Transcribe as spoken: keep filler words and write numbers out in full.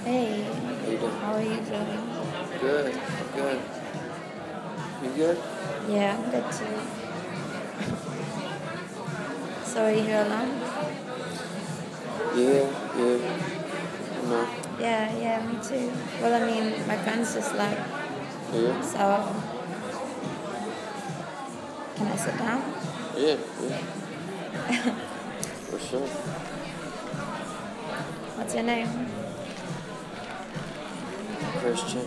Hey, How you doing? how are you doing? Good, good. You good? Yeah, I'm good too. So are you here alone? Yeah, yeah. No. Yeah, yeah, me too. Well, I mean, my friends just left, Yeah, so can I sit down? yeah, yeah. For sure. What's your name? Christian.